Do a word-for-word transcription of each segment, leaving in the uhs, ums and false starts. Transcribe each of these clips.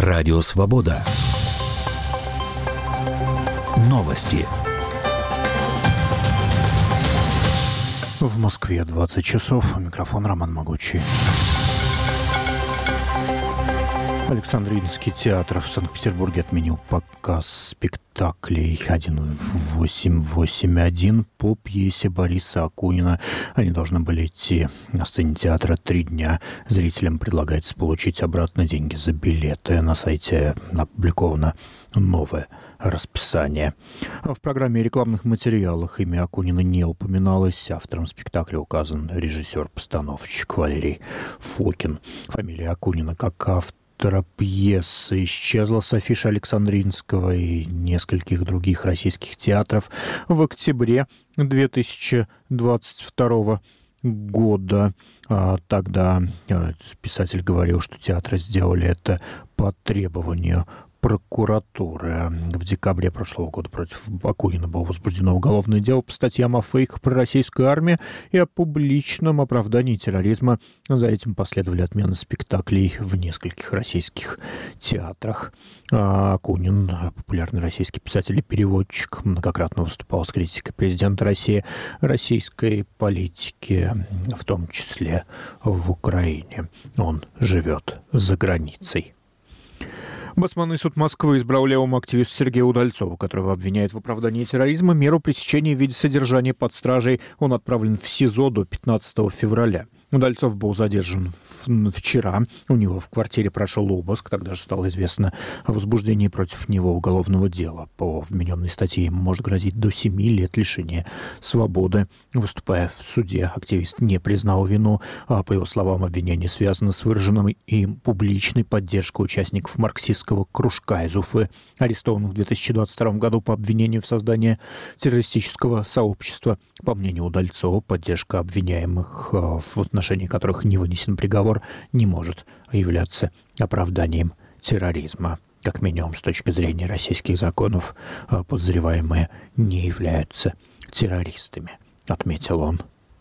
Радио Свобода. Новости. В Москве двадцать часов. Микрофон Роман Могучий. Александринский театр в Санкт-Петербурге отменил показ спектаклей тысяча восемьсот восемьдесят один по пьесе Бориса Акунина. Они должны были идти на сцене театра три дня. Зрителям предлагается получить обратно деньги за билеты. На сайте опубликовано новое расписание. В программе и рекламных материалах имя Акунина не упоминалось. Автором спектакля указан режиссер-постановщик Валерий Фокин. Фамилия Акунина как автор пьесы исчезла с афиши Александринского и нескольких других российских театров в октябре две тысячи двадцать второго года. Тогда писатель говорил, что театры сделали это по требованию прокуратуры. В декабре прошлого года против Акунина было возбуждено уголовное дело по статьям о фейках про российскую армию и о публичном оправдании терроризма. За этим последовали отмены спектаклей в нескольких российских театрах. Акунин, популярный российский писатель и переводчик, многократно выступал с критикой президента России, российской политики, в том числе в Украине. Он живет за границей. Басманный суд Москвы избрал левому активисту Сергею Удальцову, которого обвиняют в оправдании терроризма, меру пресечения в виде содержания под стражей. Он отправлен в СИЗО до пятнадцатого февраля. Удальцов был задержан вчера. У него в квартире прошел обыск. Тогда же стало известно о возбуждении против него уголовного дела. По вмененной статье ему может грозить до семи лет лишения свободы. Выступая в суде, активист не признал вину. А по его словам, обвинение связано с выраженной им публичной поддержкой участников марксистского кружка из Уфы, арестованных в две тысячи двадцать втором году по обвинению в создании террористического сообщества. По мнению Удальцова, поддержка обвиняемых в отношении которых не вынесен приговор, не может являться оправданием терроризма. Как минимум, с точки зрения российских законов, подозреваемые не являются террористами, отметил он.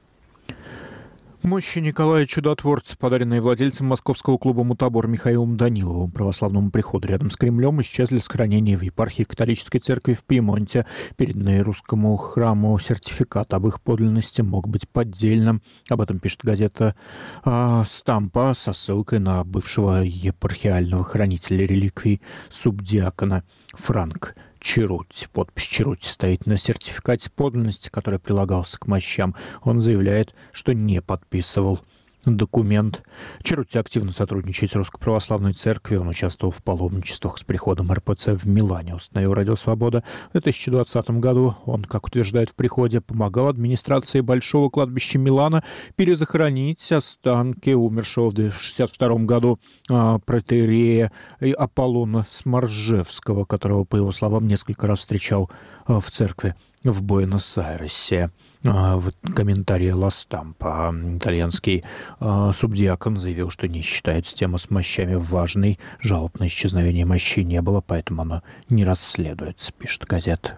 Мощи Николая Чудотворца, подаренные владельцем московского клуба «Мутабор» Михаилом Даниловым православному приходу рядом с Кремлем, исчезли с хранения в епархии католической церкви в Пьемонте. Переданный русскому храму сертификат об их подлинности мог быть поддельным. Об этом пишет газета а, «Стампа» со ссылкой на бывшего епархиального хранителя реликвий субдиакона Франк Черути. Подпись Черути стоит на сертификате подлинности, который прилагался к мощам. Он заявляет, что не подписывал документ. Черути активно сотрудничает с Русской Православной Церковью. Он участвовал в паломничествах с приходом эр пэ цэ в Милане, установил Радио Свобода. В две тысячи двадцатом году он, как утверждает в приходе, помогал администрации Большого кладбища Милана перезахоронить останки умершего в шестьдесят втором году а, протоиерея Аполлона Сморжевского, которого, по его словам, несколько раз встречал а, в церкви в Буэнос-Айресе. В комментарии «Ла Стампа» итальянский э, субдиакон заявил, что не считает тему с мощами важной. Жалоб на исчезновение мощей не было, поэтому оно не расследуется, пишет газета.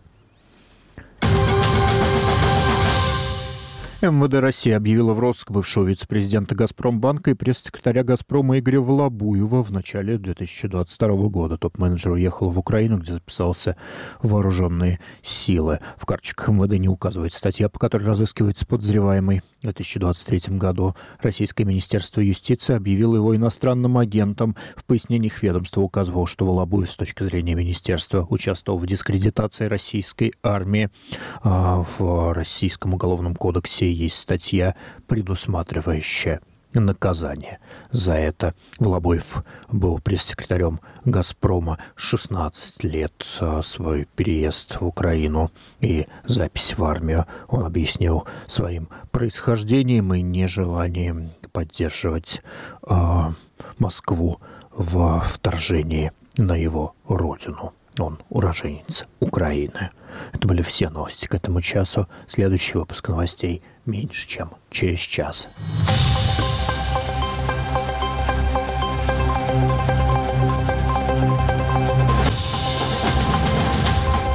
эм вэ дэ России объявила в розыск бывшего вице-президента «Газпромбанка» и пресс-секретаря «Газпрома» Игоря Волобуева в начале две тысячи двадцать второго года. Топ-менеджер уехал в Украину, где записался в вооруженные силы. В карточках эм вэ дэ не указывается статья, по которой разыскивается подозреваемый. В две тысячи двадцать третьем году Российское министерство юстиции объявило его иностранным агентом. В пояснениях ведомства указывало, что Волобуев с точки зрения министерства участвовал в дискредитации российской армии. В Российском уголовном кодексе есть статья, предусматривающая наказание за это. Волобуев был пресс-секретарем «Газпрома» шестнадцать лет. Свой переезд в Украину и запись в армию он объяснил своим происхождением и нежеланием поддерживать э, Москву в вторжении на его родину. Он уроженец Украины. Это были все новости к этому часу. Следующий выпуск новостей меньше, чем через час.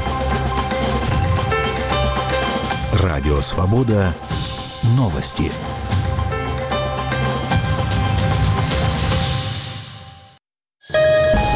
Радио Свобода. Новости.